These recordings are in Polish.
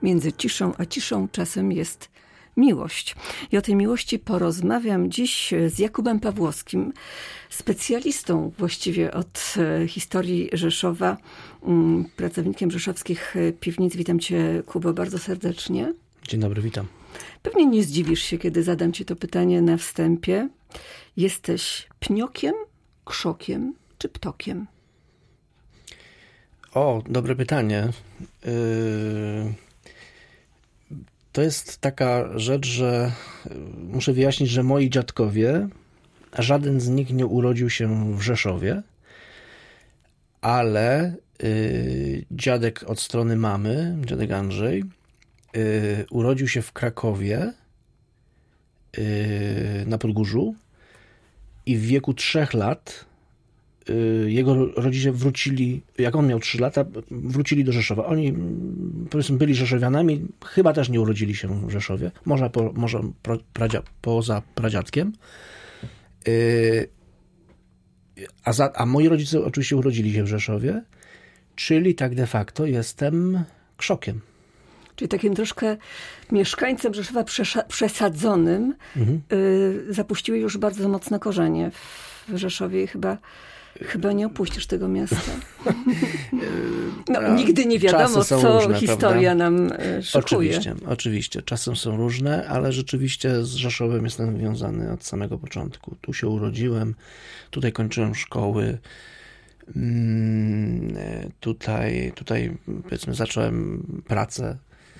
Między ciszą a ciszą czasem jest miłość. I o tej miłości porozmawiam dziś z Jakubem Pawłowskim, specjalistą właściwie od historii Rzeszowa, pracownikiem rzeszowskich piwnic. Witam cię, Kubo, bardzo serdecznie. Dzień dobry, witam. Pewnie nie zdziwisz się, kiedy zadam ci to pytanie na wstępie. Jesteś pniokiem, krzokiem czy ptokiem? O, dobre pytanie. To jest taka rzecz, że muszę wyjaśnić, że moi dziadkowie, żaden z nich nie urodził się w Rzeszowie, ale dziadek od strony mamy, dziadek Andrzej, urodził się w Krakowie na Podgórzu i w wieku 3 lat jego rodzice wrócili, jak on miał 3 lata, wrócili do Rzeszowa. Oni, powiedzmy, byli rzeszowianami, chyba też nie urodzili się w Rzeszowie, może poza pradziadkiem. A moi rodzice oczywiście urodzili się w Rzeszowie, czyli tak de facto jestem krzokiem. Czyli takim troszkę mieszkańcem Rzeszowa przesadzonym, zapuściły już bardzo mocne korzenie w Rzeszowie i chyba nie opuścisz tego miasta. No, nigdy nie wiadomo, co różne, historia nam szykuje. Oczywiście. Czasem są różne, ale rzeczywiście z Rzeszowem jestem związany od samego początku. Tu się urodziłem, tutaj kończyłem szkoły. Tutaj powiedzmy zacząłem pracę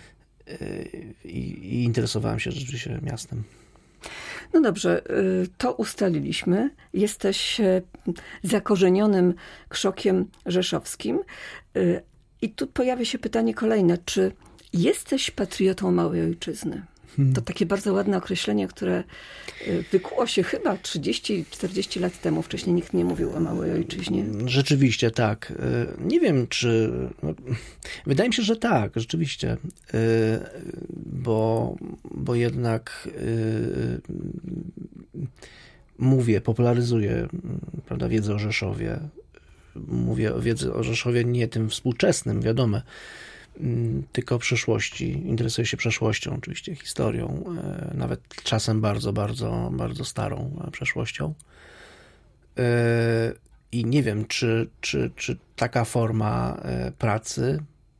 i interesowałem się rzeczywiście miastem. No dobrze, to ustaliliśmy. Jesteś zakorzenionym krzokiem rzeszowskim. I tu pojawia się pytanie kolejne. Czy jesteś patriotą małej ojczyzny? To takie bardzo ładne określenie, które wykuło się chyba 30-40 lat temu. Wcześniej nikt nie mówił o małej ojczyźnie. Rzeczywiście tak. Nie wiem, czy... Wydaje mi się, że tak, rzeczywiście. Bo jednak popularyzuję, prawda, wiedzę o Rzeszowie. Mówię o wiedzy o Rzeszowie nie tym współczesnym, wiadome, tylko o przeszłości. Interesuję się przeszłością, oczywiście historią, nawet czasem bardzo, bardzo, bardzo starą przeszłością. I nie wiem, czy taka forma pracy,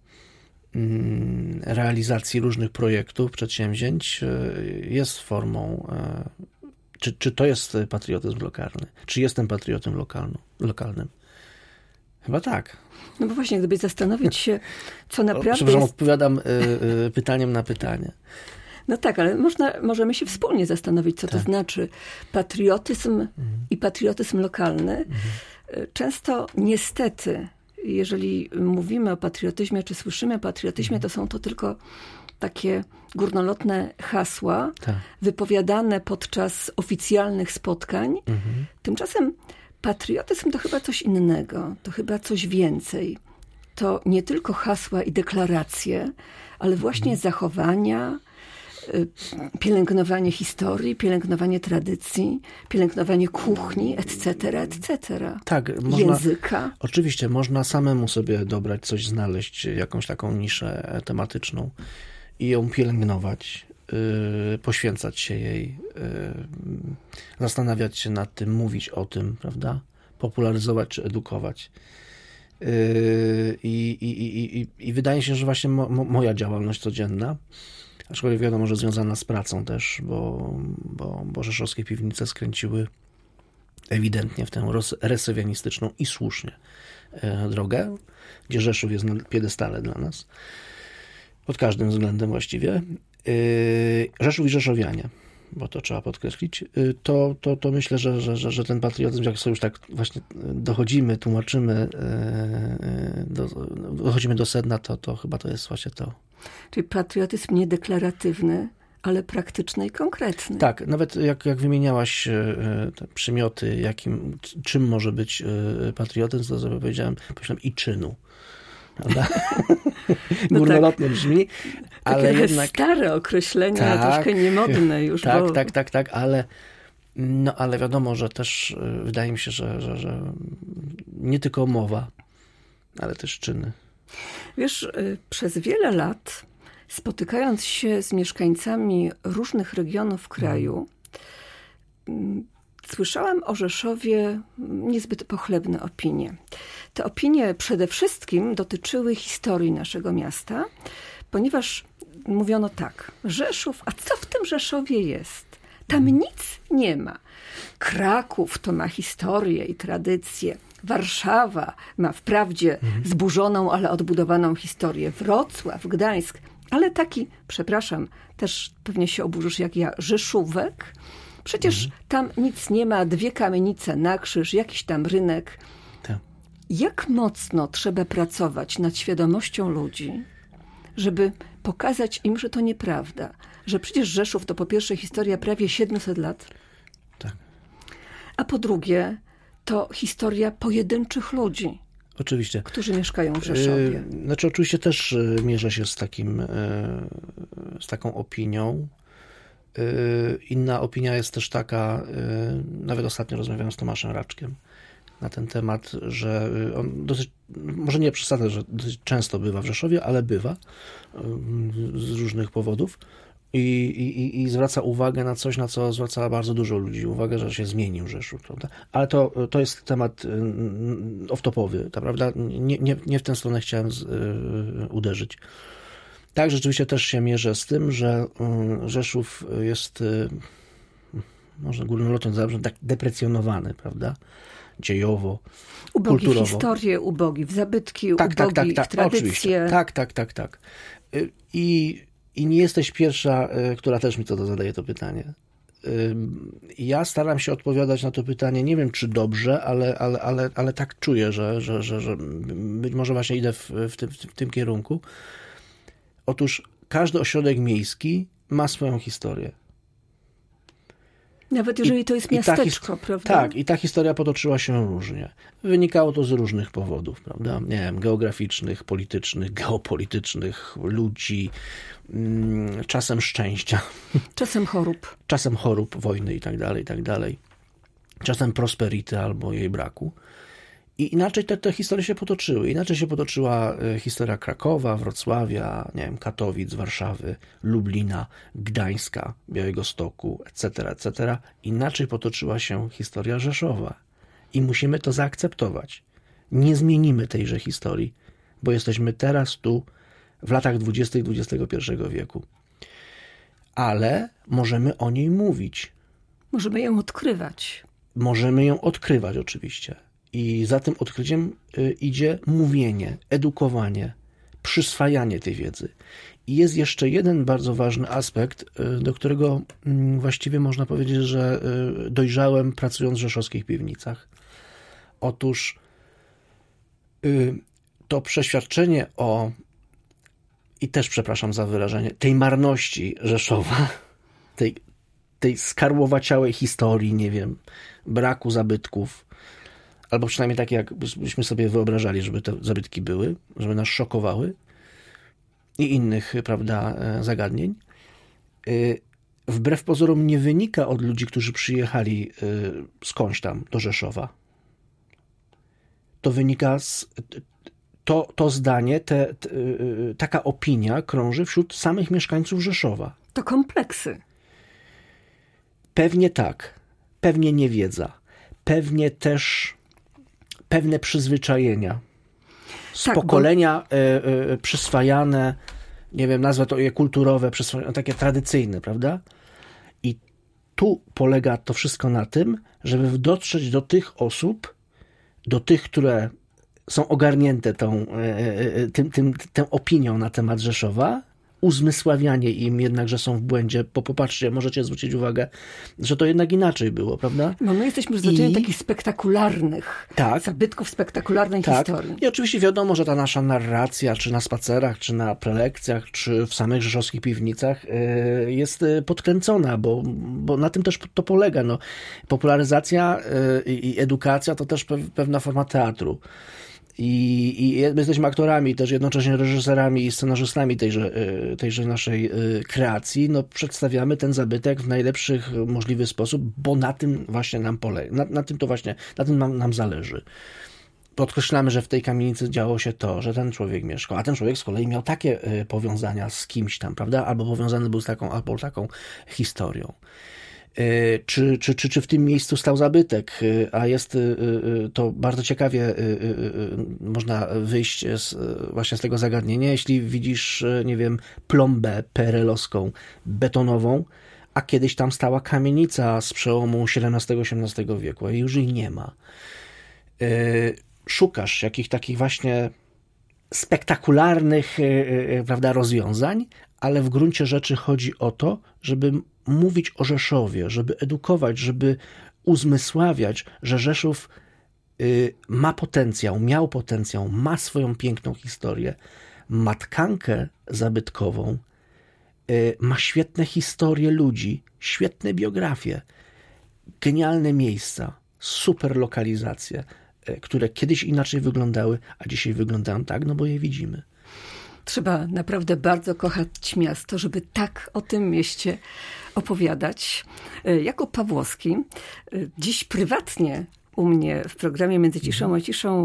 realizacji różnych projektów, przedsięwzięć jest formą, czy to jest patriotyzm lokalny? Czy jestem patriotem lokalnym? Chyba tak. No bo właśnie, gdyby zastanowić się, co naprawdę Przepraszam, odpowiadam pytaniem na pytanie. No tak, ale możemy się wspólnie zastanowić, co to znaczy patriotyzm i patriotyzm lokalny. Często niestety, jeżeli mówimy o patriotyzmie, czy słyszymy o patriotyzmie, to są to tylko takie górnolotne hasła, wypowiadane podczas oficjalnych spotkań. Tymczasem patriotyzm to chyba coś innego, to chyba coś więcej. To nie tylko hasła i deklaracje, ale właśnie zachowania, pielęgnowanie historii, pielęgnowanie tradycji, pielęgnowanie kuchni, etc., etc. Tak, języka. Oczywiście, można samemu sobie dobrać coś, znaleźć jakąś taką niszę tematyczną i ją pielęgnować, poświęcać się jej, zastanawiać się nad tym, mówić o tym, prawda? Popularyzować czy edukować. I wydaje się, że właśnie moja działalność codzienna, aczkolwiek wiadomo, że związana z pracą też, bo rzeszowskie piwnice skręciły ewidentnie w tę resowianistyczną i słusznie drogę, gdzie Rzeszów jest na piedestale dla nas. Pod każdym względem właściwie. Rzeszów i rzeszowianie, bo to trzeba podkreślić, to myślę, że ten patriotyzm, jak sobie już tak właśnie dochodzimy, tłumaczymy, dochodzimy do sedna, to chyba to jest właśnie to. Czyli patriotyzm nie deklaratywny, ale praktyczny i konkretny. Tak, nawet jak wymieniałaś te przymioty, czym może być patriotyzm, to sobie powiedziałem i czynu. Prawda? No górnolotnie brzmi, ale takie jednak... stare określenia, troszkę niemodne już. Tak, ale wiadomo, że też wydaje mi się, że nie tylko mowa, ale też czyny. Wiesz, przez wiele lat spotykając się z mieszkańcami różnych regionów kraju, słyszałam o Rzeszowie niezbyt pochlebne opinie. Te opinie przede wszystkim dotyczyły historii naszego miasta, ponieważ mówiono tak: Rzeszów, a co w tym Rzeszowie jest? Tam nic nie ma. Kraków to ma historię i tradycję. Warszawa ma wprawdzie zburzoną, ale odbudowaną historię. Wrocław, Gdańsk, ale taki, przepraszam, też pewnie się oburzysz jak ja, Rzeszówek. Przecież tam nic nie ma, 2 kamienice na krzyż, jakiś tam rynek. Tak. Jak mocno trzeba pracować nad świadomością ludzi, żeby pokazać im, że to nieprawda. Że przecież Rzeszów to po pierwsze historia prawie 700 lat, Tak. a po drugie to historia pojedynczych ludzi, Oczywiście. którzy mieszkają w Rzeszowie. Znaczy oczywiście też mierzę się z taką opinią. Inna opinia jest też taka, nawet ostatnio rozmawiałem z Tomaszem Raczkiem na ten temat, że on dosyć, może nie przesadzę, że dosyć często bywa w Rzeszowie, ale bywa z różnych powodów i zwraca uwagę na coś, na co zwraca bardzo dużo ludzi uwagę, że się zmienił Rzeszów, prawda? Ale to jest temat off-topowy, prawda? Nie w tę stronę chciałem uderzyć. Tak, rzeczywiście też się mierzę z tym, że Rzeszów jest, można górnolotnie zabrzeć, tak deprecjonowany, prawda? Dziejowo, Ubogi kulturowo. w historię, ubogi w zabytki, Tak, ubogi w tradycje. oczywiście. Tak. I nie jesteś pierwsza, która też mi zadaje to pytanie. Ja staram się odpowiadać na to pytanie, nie wiem czy dobrze, ale tak czuję, że być może właśnie idę w tym kierunku. Otóż każdy ośrodek miejski ma swoją historię. Nawet jeżeli to jest miasteczko, prawda? Tak, i ta historia potoczyła się różnie. Wynikało to z różnych powodów, prawda? Nie wiem, geograficznych, politycznych, geopolitycznych, ludzi, czasem szczęścia. Czasem chorób, wojny i tak dalej. Czasem prosperity albo jej braku. I inaczej te historie się potoczyły. Inaczej się potoczyła historia Krakowa, Wrocławia, nie wiem, Katowic, Warszawy, Lublina, Gdańska, Białegostoku, etc. Inaczej potoczyła się historia Rzeszowa. I musimy to zaakceptować. Nie zmienimy tejże historii, bo jesteśmy teraz tu, w latach 20. XXI wieku. Ale możemy o niej mówić. Możemy ją odkrywać. Możemy ją odkrywać oczywiście. I za tym odkryciem idzie mówienie, edukowanie, przyswajanie tej wiedzy. I jest jeszcze jeden bardzo ważny aspekt, do którego właściwie można powiedzieć, że dojrzałem pracując w rzeszowskich piwnicach. Otóż to przeświadczenie o, i też przepraszam za wyrażenie, tej marności Rzeszowa, tej skarłowaciałej historii, nie wiem, braku zabytków, albo przynajmniej takie, jakbyśmy sobie wyobrażali, żeby te zabytki były, żeby nas szokowały i innych, prawda, zagadnień. Wbrew pozorom nie wynika od ludzi, którzy przyjechali skądś tam do Rzeszowa. To wynika z... To zdanie, taka opinia krąży wśród samych mieszkańców Rzeszowa. To kompleksy. Pewnie tak. Pewnie niewiedza. Pewnie też pewne przyzwyczajenia. Z pokolenia przyswajane, nie wiem, nazwę to je kulturowe, takie tradycyjne, prawda? I tu polega to wszystko na tym, żeby dotrzeć do tych osób, do tych, które są ogarnięte tą opinią na temat Rzeszowa, uzmysławianie im jednak, że są w błędzie, bo popatrzcie, możecie zwrócić uwagę, że to jednak inaczej było, prawda? No my jesteśmy przyzwyczajeni takich spektakularnych zabytków, spektakularnej historii. I oczywiście wiadomo, że ta nasza narracja, czy na spacerach, czy na prelekcjach, czy w samych rzeszowskich piwnicach jest podkręcona, bo na tym też to polega. No, popularyzacja i edukacja to też pewna forma teatru. I my jesteśmy aktorami, też jednocześnie reżyserami i scenarzystami tejże naszej kreacji. No, przedstawiamy ten zabytek w najlepszy możliwy sposób, bo na tym właśnie nam polega. Na tym to właśnie, na tym nam zależy. podkreślamy, że w tej kamienicy działo się to, że ten człowiek mieszkał, a ten człowiek z kolei miał takie powiązania z kimś tam, prawda? Albo powiązany był z taką historią. Czy w tym miejscu stał zabytek, a jest to bardzo ciekawie można wyjść właśnie z tego zagadnienia, jeśli widzisz, nie wiem, plombę PRL-owską, betonową, a kiedyś tam stała kamienica z przełomu XVII-XVIII wieku, a już jej nie ma. Szukasz jakichś takich właśnie spektakularnych, prawda, rozwiązań, ale w gruncie rzeczy chodzi o to, żeby mówić o Rzeszowie, żeby edukować, żeby uzmysławiać, że Rzeszów ma potencjał, miał potencjał, ma swoją piękną historię, ma tkankę zabytkową, ma świetne historie ludzi, świetne biografie, genialne miejsca, super lokalizacje, które kiedyś inaczej wyglądały, a dzisiaj wyglądają tak, no bo je widzimy. Trzeba naprawdę bardzo kochać miasto, żeby tak o tym mieście opowiadać. Jakub Pawłowski dziś prywatnie u mnie w programie Między ciszą a ciszą